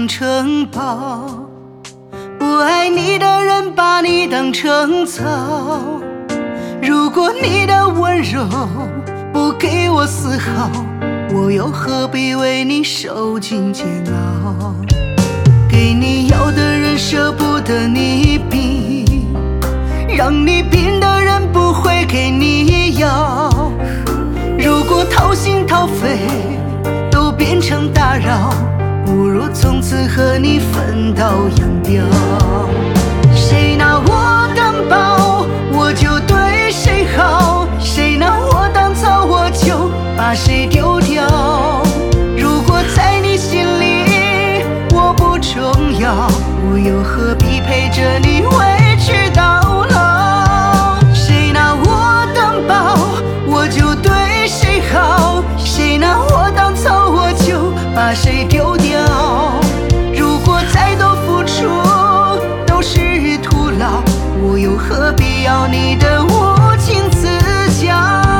当城堡，不爱你的人把你当成草。如果你的温柔不给我丝毫，我又何必为你受尽煎熬？给你要的人舍不得你病，让你病的人不会给你药。如果掏心掏肺都变成打扰，不如从此和你分道扬镳。谁拿我当宝，我就对谁好；谁拿我当草，我就把谁丢掉。如果在你心里我不重要，我又何必陪着你委屈到老？谁拿我当宝，我就对谁好；谁拿我当草，我就把谁丢掉。如果再多付出都是徒劳，我又何必要你的无情辞交？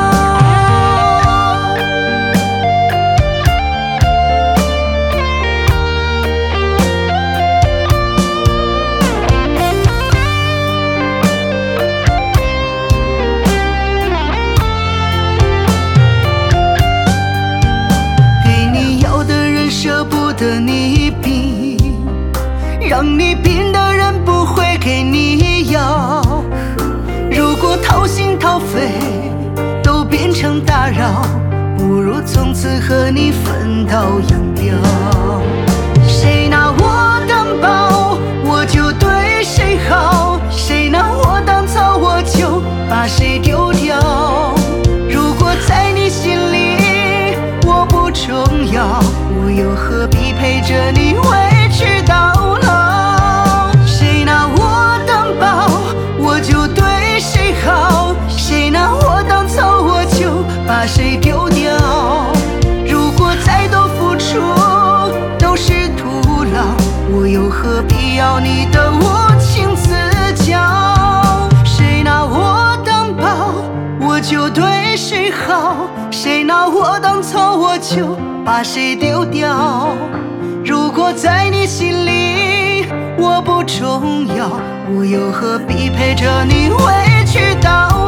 给你要的人舍不得你病，让你病的人不会给你药。如果掏心掏肺都变成打扰，不如从此和你分道扬镳。谁拿我当宝，我就对谁好；谁拿我当草，我就把谁丢掉。如果在你心里我不重要，我又何必陪着你委屈到老？谁拿我当宝，我就对谁好；谁拿我当草，我就把谁丢掉。如果再多付出都是徒劳，我又何必要你的无情辞交？谁拿我当宝，我就对谁好；谁拿我当草，我就把谁丢掉。如果在你心里我不重要，我又何必陪着你委屈到